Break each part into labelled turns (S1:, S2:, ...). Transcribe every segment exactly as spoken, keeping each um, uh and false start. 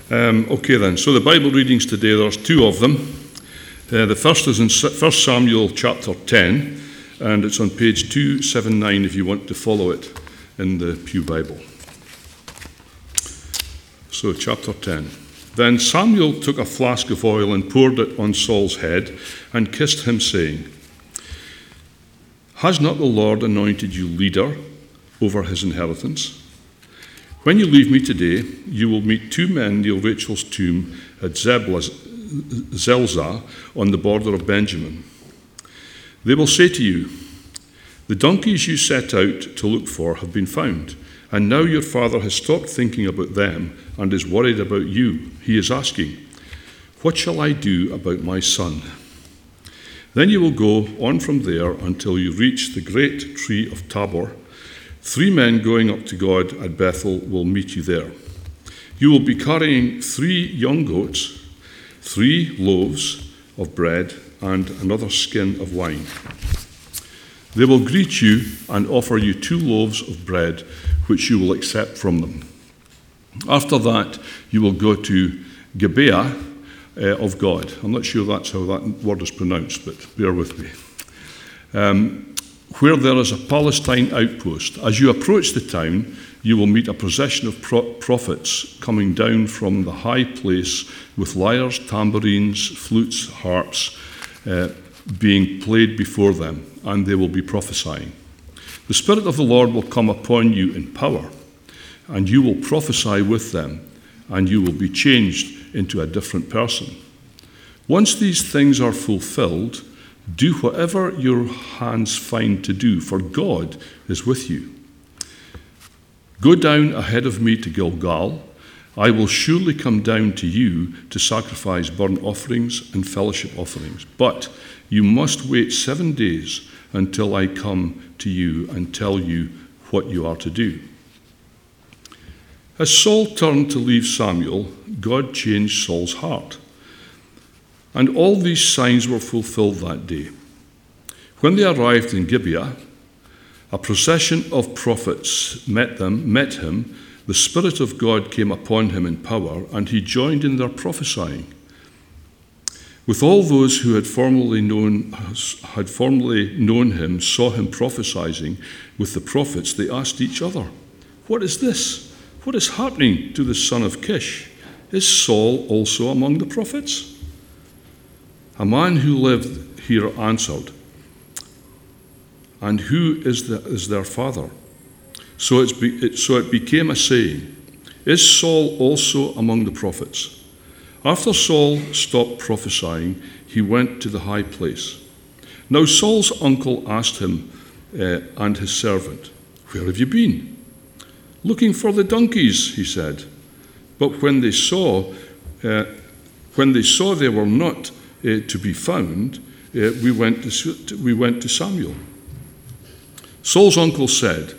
S1: Um, okay then, so the Bible readings today, there's two of them. Uh, the first is in First Samuel chapter ten, and it's on page two seventy-nine if you want to follow it in the Pew Bible. So chapter ten. Then Samuel took a flask of oil and poured it on Saul's head and kissed him, saying, "Has not the Lord anointed you leader over his inheritance? When you leave me today, you will meet two men near Rachel's tomb at Zelzah on the border of Benjamin. They will say to you, 'The donkeys you set out to look for have been found, and now your father has stopped thinking about them and is worried about you. He is asking, what shall I do about my son?' Then you will go on from there until you reach the great tree of Tabor. Three men going up to God at Bethel will meet you there. You will be carrying three young goats, three loaves of bread, and another skin of wine. They will greet you and offer you two loaves of bread, which you will accept from them. After that, you will go to Gibeah uh, of God." I'm not sure that's how that word is pronounced, but bear with me. Um, "where there is a Palestine outpost. As you approach the town, you will meet a procession of pro- prophets coming down from the high place with lyres, tambourines, flutes, harps uh, being played before them, and they will be prophesying. The Spirit of the Lord will come upon you in power, and you will prophesy with them, and you will be changed into a different person. Once these things are fulfilled, do whatever your hands find to do, for God is with you. Go down ahead of me to Gilgal. I will surely come down to you to sacrifice burnt offerings and fellowship offerings. But you must wait seven days until I come to you and tell you what you are to do." As Saul turned to leave Samuel, God changed Saul's heart. And all these signs were fulfilled that day. When they arrived in Gibeah, a procession of prophets met them, met him. The Spirit of God came upon him in power, and he joined in their prophesying. With all those who had formerly known had formerly known him, saw him prophesying with the prophets, they asked each other, "What is this? What is happening to the son of Kish? Is Saul also among the prophets?" A man who lived here answered, "And who is, the, is their father?" So, it's be, it, so it became a saying, "Is Saul also among the prophets?" After Saul stopped prophesying, he went to the high place. Now Saul's uncle asked him uh, and his servant, "Where have you been?" "Looking for the donkeys," he said. But when they saw, uh, when they saw they were not uh, to be found, uh, we went to we went to Samuel. Saul's uncle said,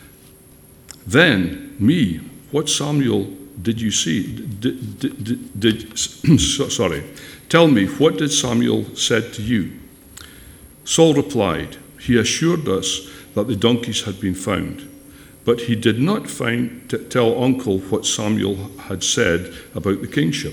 S1: "Then me, what Samuel did you see? Did, did, did, did sorry, tell me, what did Samuel said to you?" Saul replied, "He assured us that the donkeys had been found, but he did not find to tell uncle what Samuel had said about the kingship."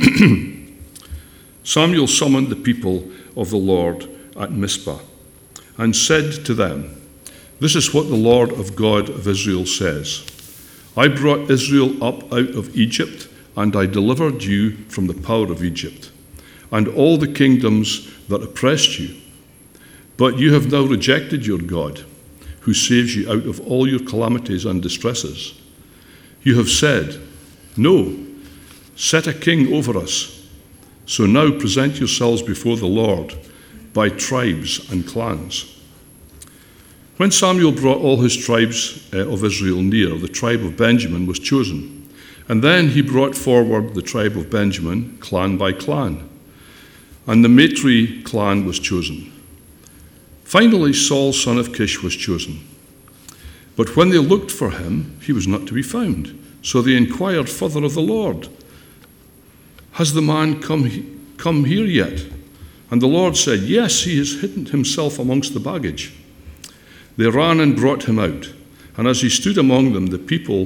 S1: Samuel summoned the people of the Lord at Mizpah and said to them, "This is what the Lord of God of Israel says. I brought Israel up out of Egypt, and I delivered you from the power of Egypt and all the kingdoms that oppressed you. But you have now rejected your God, who saves you out of all your calamities and distresses. You have said, 'No, set a king over us.' So now present yourselves before the Lord by tribes and clans." When Samuel brought all his tribes uh, of Israel near, the tribe of Benjamin was chosen. And then he brought forward the tribe of Benjamin, clan by clan. And the Matri clan was chosen. Finally, Saul, son of Kish, was chosen. But when they looked for him, he was not to be found. So they inquired further of the Lord, "Has the man come, he- come here yet?" And the Lord said, "Yes, he has hidden himself amongst the baggage." They ran and brought him out, and as he stood among them, the people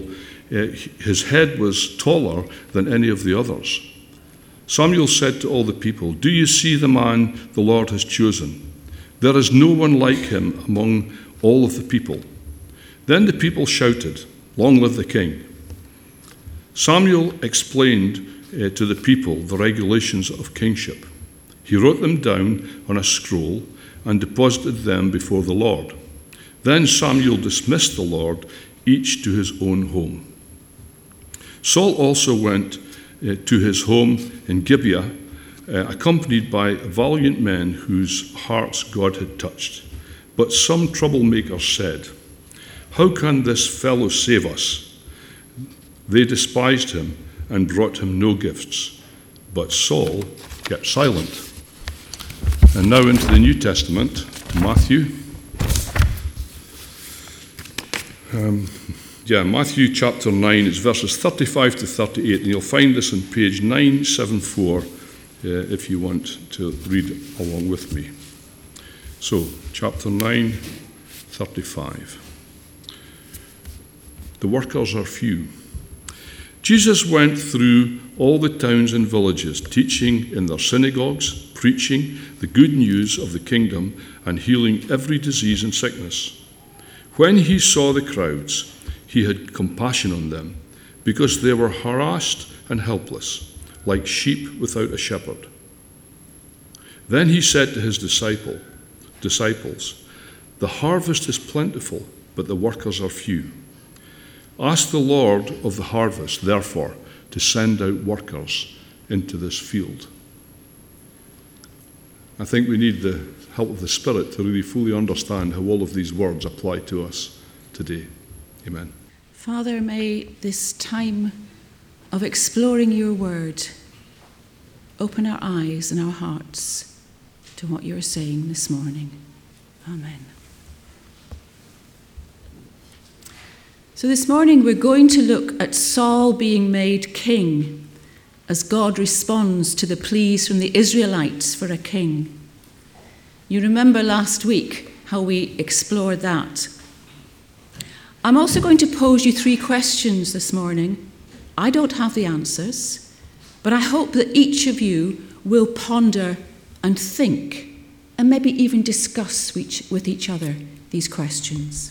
S1: uh, his head was taller than any of the others. Samuel said to all the people, "Do you see the man the Lord has chosen? There is no one like him among all of the people." Then the people shouted, "Long live the king." Samuel explained uh, to the people the regulations of kingship. He wrote them down on a scroll and deposited them before the Lord. Then Samuel dismissed the Lord, each to his own home. Saul also went uh, to his home in Gibeah, uh, accompanied by valiant men whose hearts God had touched. But some troublemakers said, "How can this fellow save us?" They despised him and brought him no gifts. But Saul kept silent. And now into the New Testament, Matthew. Um, yeah, Matthew chapter nine, it's verses thirty-five to thirty-eight, and you'll find this on page nine seventy-four uh, if you want to read along with me. So, chapter nine, thirty-five. The workers are few. Jesus went through all the towns and villages, teaching in their synagogues, preaching the good news of the kingdom, and healing every disease and sickness. When he saw the crowds, he had compassion on them, because they were harassed and helpless, like sheep without a shepherd. Then he said to his disciple, disciples, "The harvest is plentiful, but the workers are few. Ask the Lord of the harvest, therefore, to send out workers into this field." I think we need the help of the Spirit to really fully understand how all of these words apply to us today. Amen.
S2: Father, may this time of exploring your word open our eyes and our hearts to what you're saying this morning. Amen. So this morning we're going to look at Saul being made king as God responds to the pleas from the Israelites for a king. You remember last week how we explored that. I'm also going to pose you three questions this morning. I don't have the answers, but I hope that each of you will ponder and think and maybe even discuss with each other these questions.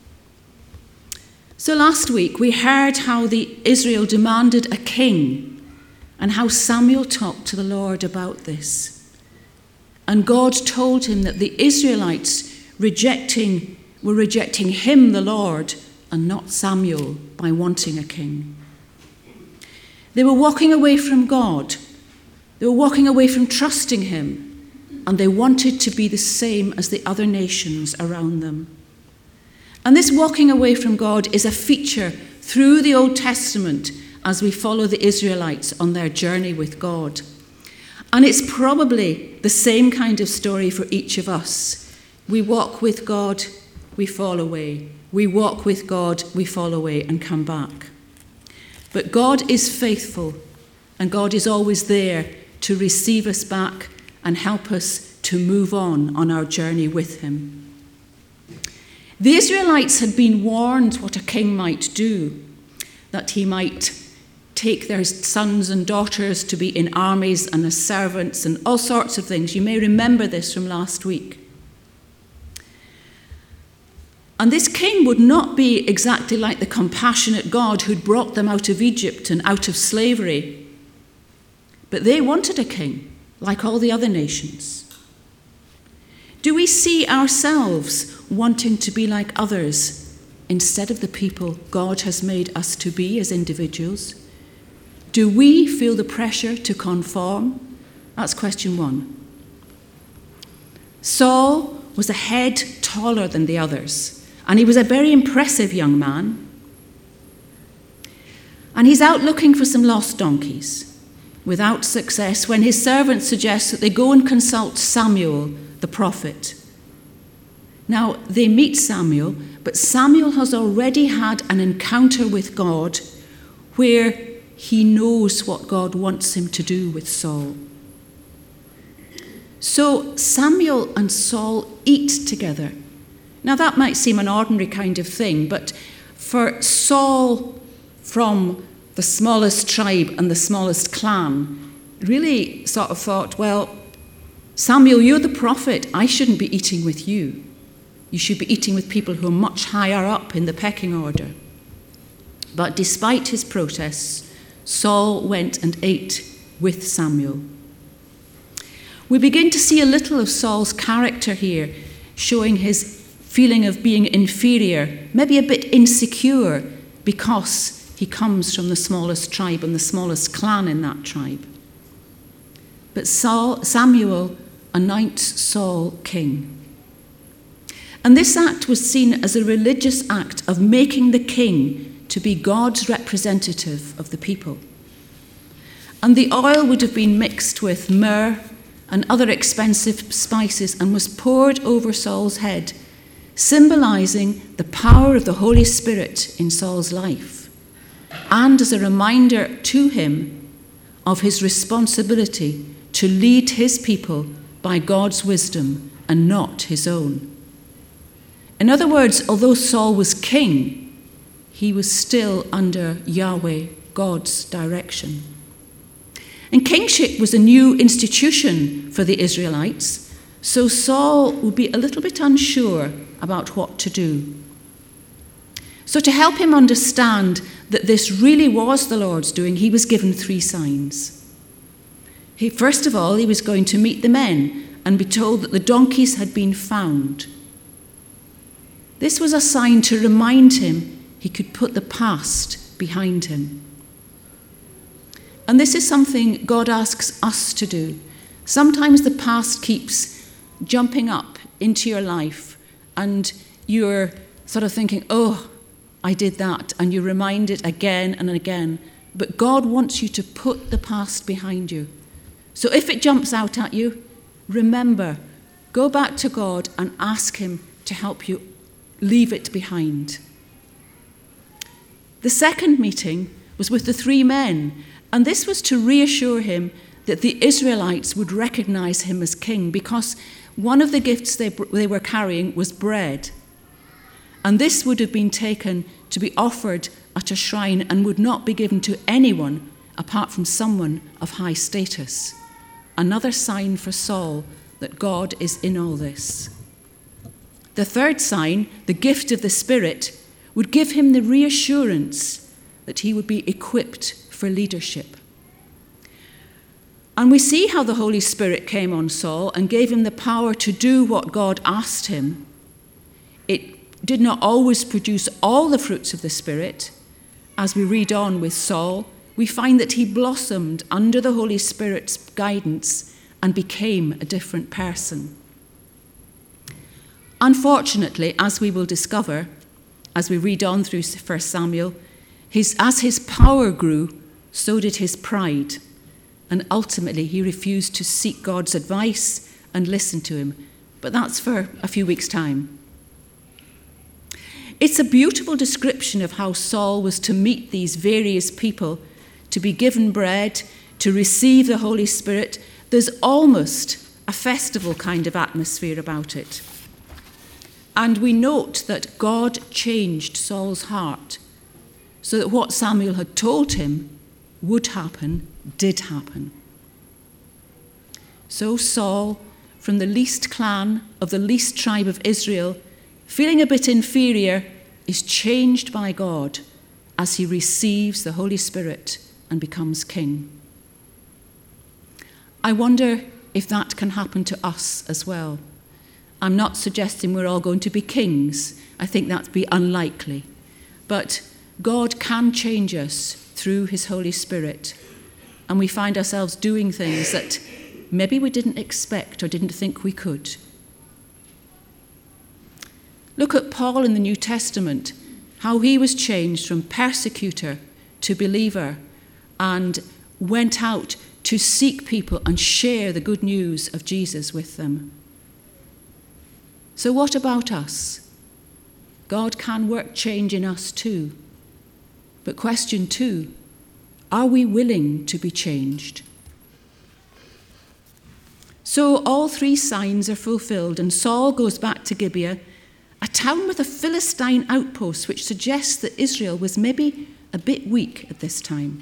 S2: So last week we heard how the Israel demanded a king and how Samuel talked to the Lord about this. And God told him that the Israelites rejecting were rejecting him, the Lord, and not Samuel by wanting a king. They were walking away from God. They were walking away from trusting him, and they wanted to be the same as the other nations around them. And this walking away from God is a feature through the Old Testament as we follow the Israelites on their journey with God. And it's probably the same kind of story for each of us. We walk with God, we fall away. We walk with God, we fall away and come back. But God is faithful, and God is always there to receive us back and help us to move on on our journey with him. The Israelites had been warned what a king might do, that he might take their sons and daughters to be in armies and as servants and all sorts of things. You may remember this from last week. And this king would not be exactly like the compassionate God who'd brought them out of Egypt and out of slavery. But they wanted a king, like all the other nations. Do we see ourselves wanting to be like others instead of the people God has made us to be as individuals? Do we feel the pressure to conform? That's question one. Saul was a head taller than the others, and he was a very impressive young man. And he's out looking for some lost donkeys, without success, when his servant suggests that they go and consult Samuel, the prophet. Now, they meet Samuel, but Samuel has already had an encounter with God where he knows what God wants him to do with Saul. So Samuel and Saul eat together. Now, that might seem an ordinary kind of thing, but for Saul, from the smallest tribe and the smallest clan, really sort of thought, well, Samuel, you're the prophet. I shouldn't be eating with you. You should be eating with people who are much higher up in the pecking order. But despite his protests, Saul went and ate with Samuel. We begin to see a little of Saul's character here, showing his feeling of being inferior, maybe a bit insecure, because he comes from the smallest tribe and the smallest clan in that tribe. But Saul, Samuel anoints Saul king. And this act was seen as a religious act of making the king to be God's representative of the people. And the oil would have been mixed with myrrh and other expensive spices and was poured over Saul's head, symbolizing the power of the Holy Spirit in Saul's life, and as a reminder to him of his responsibility to lead his people by God's wisdom and not his own. In other words, although Saul was king, he was still under Yahweh, God's direction. And kingship was a new institution for the Israelites, so Saul would be a little bit unsure about what to do. So to help him understand that this really was the Lord's doing, he was given three signs. He, first of all, he was going to meet the men and be told that the donkeys had been found. This was a sign to remind him he could put the past behind him. And this is something God asks us to do. Sometimes the past keeps jumping up into your life and you're sort of thinking, oh, I did that, and you remind it again and again. But God wants you to put the past behind you. So if it jumps out at you, remember, go back to God and ask him to help you leave it behind. The second meeting was with the three men, and this was to reassure him that the Israelites would recognize him as king, because one of the gifts they, they were carrying was bread. And this would have been taken to be offered at a shrine and would not be given to anyone apart from someone of high status. Another sign for Saul that God is in all this. The third sign, the gift of the Spirit, would give him the reassurance that he would be equipped for leadership. And we see how the Holy Spirit came on Saul and gave him the power to do what God asked him. It did not always produce all the fruits of the Spirit. As we read on with Saul, we find that he blossomed under the Holy Spirit's guidance and became a different person. Unfortunately, as we will discover, as we read on through First Samuel, his, as his power grew, so did his pride. And ultimately, he refused to seek God's advice and listen to him. But that's for a few weeks' time. It's a beautiful description of how Saul was to meet these various people, to be given bread, to receive the Holy Spirit. There's almost a festival kind of atmosphere about it. And we note that God changed Saul's heart so that what Samuel had told him would happen, did happen. So Saul, from the least clan of the least tribe of Israel, feeling a bit inferior, is changed by God as he receives the Holy Spirit and becomes king. I wonder if that can happen to us as well. I'm not suggesting we're all going to be kings. I think that'd be unlikely. But God can change us through his Holy Spirit, and we find ourselves doing things that maybe we didn't expect or didn't think we could. Look at Paul in the New Testament, how he was changed from persecutor to believer and went out to seek people and share the good news of Jesus with them. So what about us? God can work change in us too. But question two, are we willing to be changed? So all three signs are fulfilled, and Saul goes back to Gibeah, a town with a Philistine outpost, which suggests that Israel was maybe a bit weak at this time.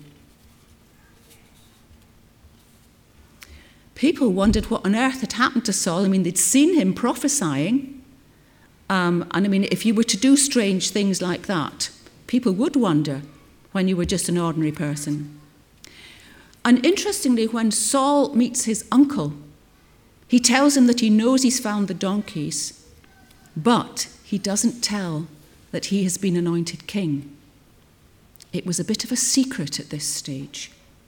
S2: People wondered what on earth had happened to Saul. I mean, they'd seen him prophesying. Um, and I mean, if you were to do strange things like that, people would wonder when you were just an ordinary person. And interestingly, when Saul meets his uncle, he tells him that he knows he's found the donkeys, but he doesn't tell that he has been anointed king. It was a bit of a secret at this stage.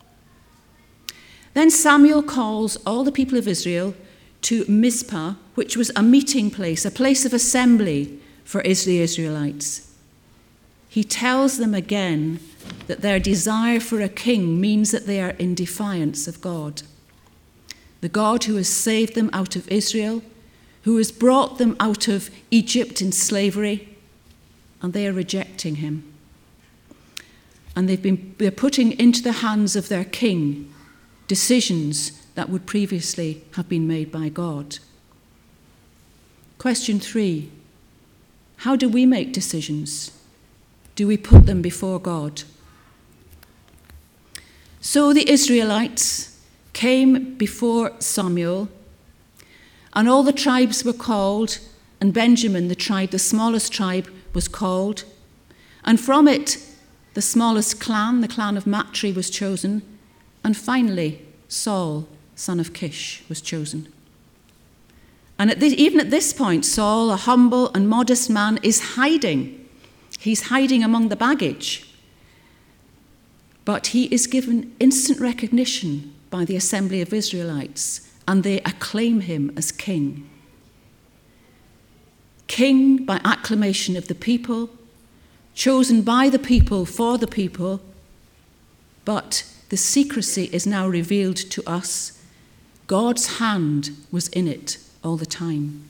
S2: Then Samuel calls all the people of Israel to Mizpah, which was a meeting place, a place of assembly for the Israelites. He tells them again that their desire for a king means that they are in defiance of God. The God who has saved them out of Israel, who has brought them out of Egypt in slavery, and they are rejecting him. And they've been, they're putting into the hands of their king decisions that would previously have been made by God. Question three, how do we make decisions? Do we put them before God? So the Israelites came before Samuel, and all the tribes were called, and Benjamin, the tribe, the smallest tribe, was called. And from it, the smallest clan, the clan of Matri, was chosen. And finally, Saul, son of Kish, was chosen. And at this, even at this point, Saul, a humble and modest man, is hiding. He's hiding among the baggage. But he is given instant recognition by the assembly of Israelites, and they acclaim him as king. King by acclamation of the people, chosen by the people for the people, but the secrecy is now revealed to us. God's hand was in it all the time.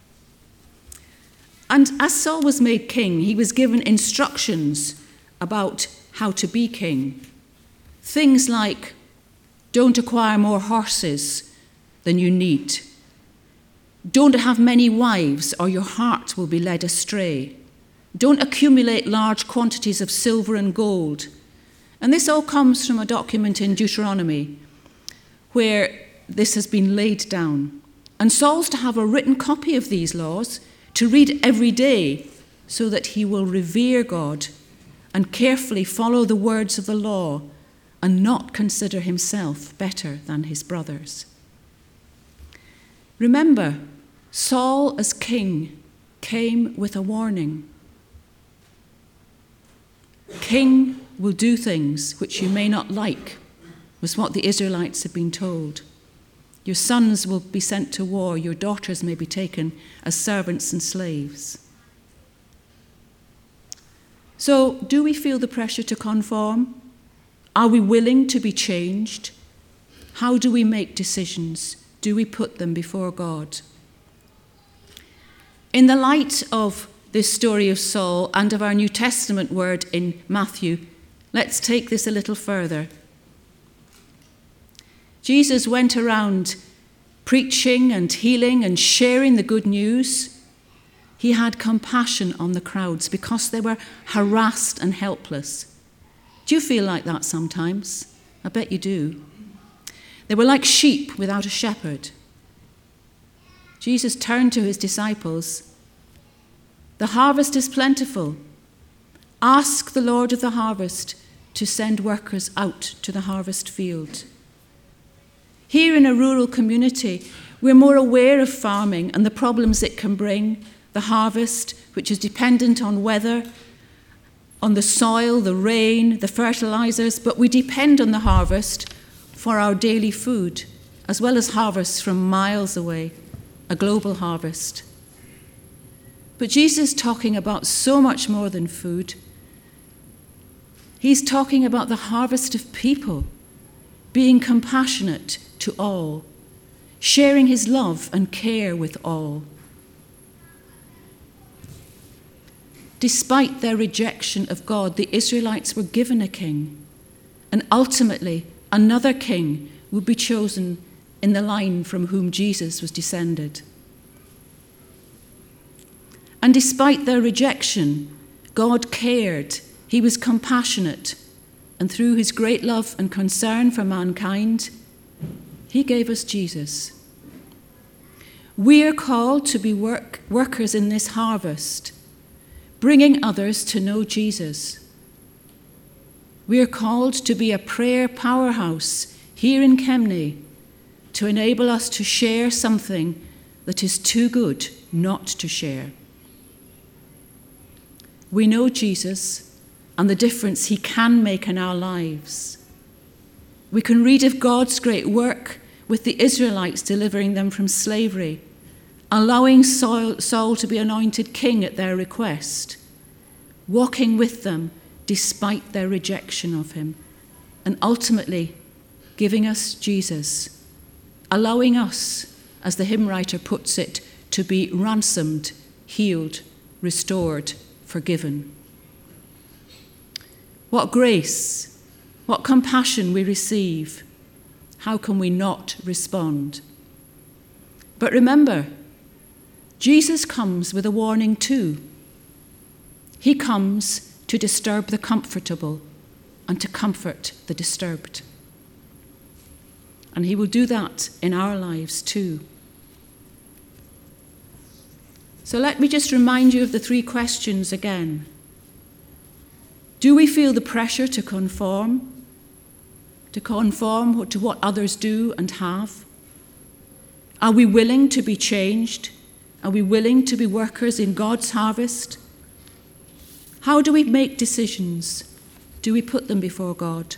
S2: And as Saul was made king, he was given instructions about how to be king. Things like, don't acquire more horses than you need. Don't have many wives, or your heart will be led astray. Don't accumulate large quantities of silver and gold. And this all comes from a document in Deuteronomy where this has been laid down. And Saul's to have a written copy of these laws to read every day so that he will revere God and carefully follow the words of the law and not consider himself better than his brothers. Remember, Saul as king came with a warning. King will do things which you may not like, was what the Israelites had been told. Your sons will be sent to war, your daughters may be taken as servants and slaves. So, do we feel the pressure to conform? Are we willing to be changed? How do we make decisions? Do we put them before God? In the light of this story of Saul and of our New Testament word in Matthew, let's take this a little further. Jesus went around preaching and healing and sharing the good news. He had compassion on the crowds because they were harassed and helpless. Do you feel like that sometimes? I bet you do. They were like sheep without a shepherd. Jesus turned to his disciples. The harvest is plentiful. Ask the Lord of the harvest to send workers out to the harvest field. Here in a rural community, we're more aware of farming and the problems it can bring, the harvest, which is dependent on weather, on the soil, the rain, the fertilizers, but we depend on the harvest for our daily food, as well as harvests from miles away, a global harvest. But Jesus is talking about so much more than food. He's talking about the harvest of people, being compassionate to all, sharing his love and care with all. Despite their rejection of God, the Israelites were given a king, and ultimately another king would be chosen in the line from whom Jesus was descended. And despite their rejection, God cared. He was compassionate, and through his great love and concern for mankind, he gave us Jesus. We are called to be work, workers in this harvest, bringing others to know Jesus. We are called to be a prayer powerhouse here in Kemney to enable us to share something that is too good not to share. We know Jesus and the difference he can make in our lives. We can read of God's great work with the Israelites delivering them from slavery, allowing Saul, Saul to be anointed king at their request, walking with them despite their rejection of him, and ultimately giving us Jesus, allowing us, as the hymn writer puts it, to be ransomed, healed, restored, forgiven. What grace, what compassion we receive. How can we not respond? But remember, Jesus comes with a warning too. He comes to disturb the comfortable and to comfort the disturbed. And he will do that in our lives too. So let me just remind you of the three questions again. Do we feel the pressure to conform? To conform to what others do and have? Are we willing to be changed? Are we willing to be workers in God's harvest? How do we make decisions? Do we put them before God?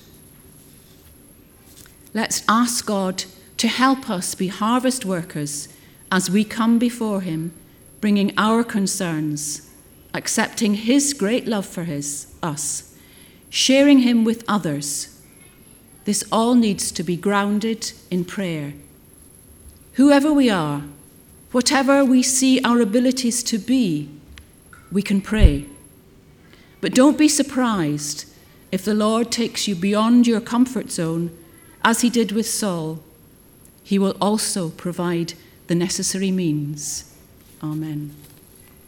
S2: Let's ask God to help us be harvest workers as we come before him, bringing our concerns, accepting his great love for his, us, sharing him with others. This all needs to be grounded in prayer. Whoever we are, whatever we see our abilities to be, we can pray. But don't be surprised if the Lord takes you beyond your comfort zone, as he did with Saul. He will also provide the necessary means. Amen.